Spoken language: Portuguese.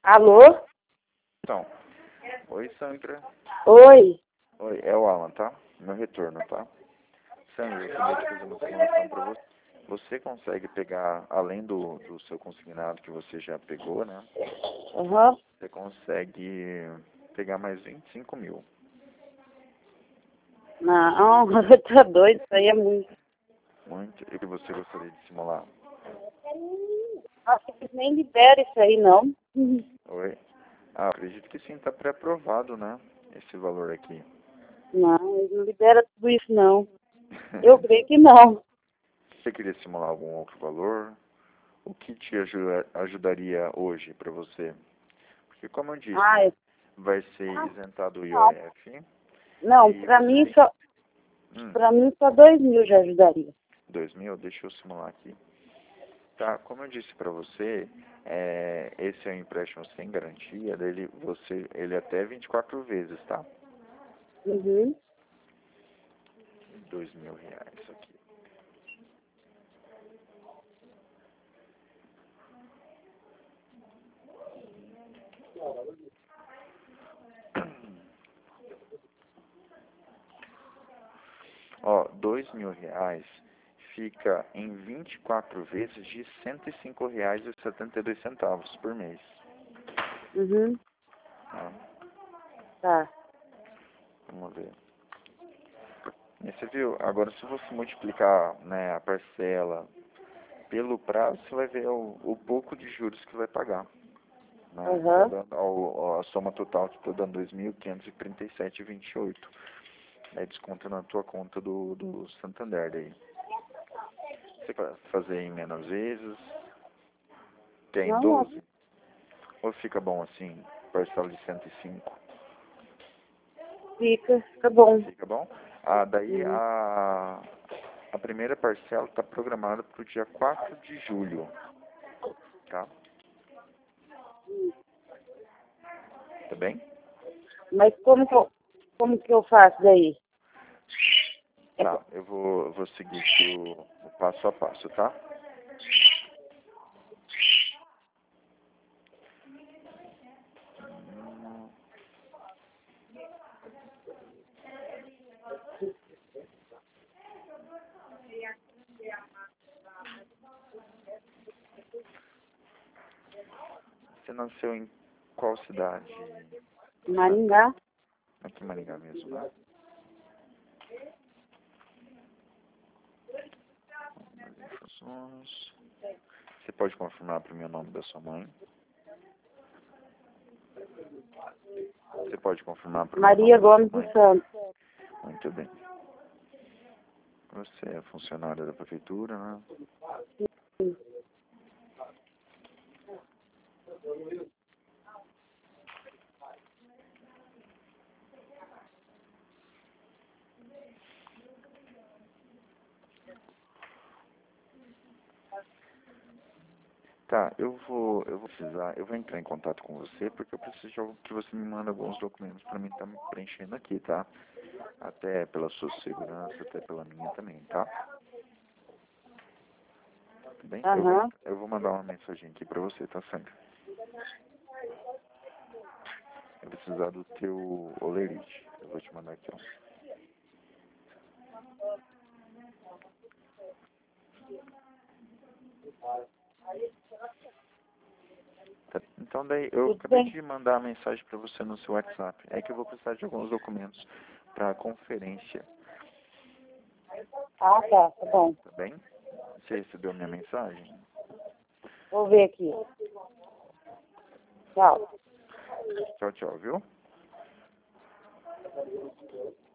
Alô? Então, oi Sandra. Oi. Oi, é o Alan, tá? Meu retorno, tá? Sandra, eu queria te fazer uma simulação pra você. Você consegue pegar, além do seu consignado que você já pegou, né? Aham. Você consegue pegar mais 25 mil. Não, tá doido, isso aí é muito. Muito. E que você gostaria de simular? Nossa, eles nem liberam isso aí, não. Oi? Ah, acredito que sim, tá pré-aprovado, né? Esse valor aqui. Não, eles não liberam tudo isso, não. Eu creio que não. Você queria simular algum outro valor? O que te ajudaria hoje pra você? Porque como eu disse, Ah, né? Vai ser isentado o não. IOF. Não, E pra você mim tem só, hum, pra mim só 2.000 já ajudaria. 2 mil, deixa eu simular aqui. Tá, como eu disse pra você, esse é um empréstimo sem garantia, ele é até 24 vezes, tá? Uhum. 2 mil reais aqui. Ó, 2 mil reais fica em 24 vezes de R$ 105,72 por mês. Uhum. Tá? Tá. Vamos ver. E você viu? Agora, se você multiplicar, né, a parcela pelo prazo, você vai ver o pouco de juros que vai pagar. Né? Tá Aham. dando, a soma total está dando 2.537,28. Aí desconta na tua conta do Santander daí. Você vai fazer em menos vezes, tem Não, não. 12, ou fica bom assim, parcela de 105? Fica bom. Fica bom? Ah, daí Uhum. a primeira parcela está programada para o dia 4 de julho, tá? Tá bem? Mas como que eu faço daí? É, Tá, eu vou seguir aqui o passo a passo, tá? Você nasceu em qual cidade? Sandra? Maringá? Aqui em Maringá mesmo, né? As instruções. Você pode confirmar para mim o nome da sua mãe? Você pode confirmar para mim o Maria nome da sua Gomes dos mãe? Santos. Muito bem. Você é funcionária da prefeitura, né? Tá, eu vou entrar em contato com você porque eu preciso de algo que você me manda alguns documentos para mim estar me preenchendo aqui, tá? Até pela sua segurança, até pela minha também, tá? Tudo bem? Aham. Eu vou mandar uma mensagem aqui para você, tá, Sandra? Eu vou precisar do teu olerite. Eu vou te mandar aqui, ó. Tá. Então daí eu Tudo acabei bem. de mandar a mensagem para você no seu WhatsApp. É que eu vou precisar de alguns documentos para a conferência, Ah, tá bom. tá bem? Você recebeu minha mensagem? Vou ver aqui. Tchau. Tchau, tchau, viu?